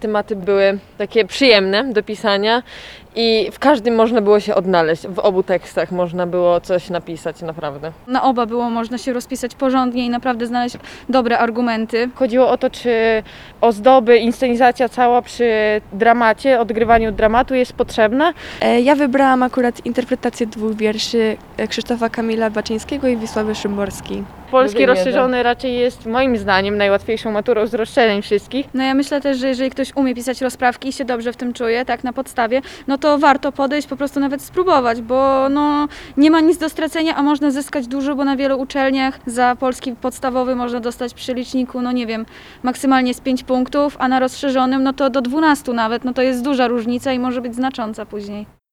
Tematy były takie przyjemne do pisania i w każdym można było się odnaleźć. W obu tekstach można było coś napisać naprawdę. Na oba było można się rozpisać porządnie i naprawdę znaleźć dobre argumenty. Chodziło o to, czy ozdoby, inscenizacja cała przy dramacie, odgrywaniu dramatu jest potrzebna. Ja wybrałam akurat interpretację 2 wierszy Krzysztofa Kamila Baczyńskiego i Wisławy Szymborskiej. Polski Lubię rozszerzony raczej jest moim zdaniem najłatwiejszą maturą z rozszerzeń wszystkich. No ja myślę też, że jeżeli ktoś umie pisać rozprawki i się dobrze w tym czuje, tak na podstawie, no to warto podejść, po prostu nawet spróbować, bo no nie ma nic do stracenia, a można zyskać dużo, bo na wielu uczelniach za polski podstawowy można dostać przy liczniku, no nie wiem, maksymalnie z 5 punktów, a na rozszerzonym no to do 12 nawet, no to jest duża różnica i może być znacząca później.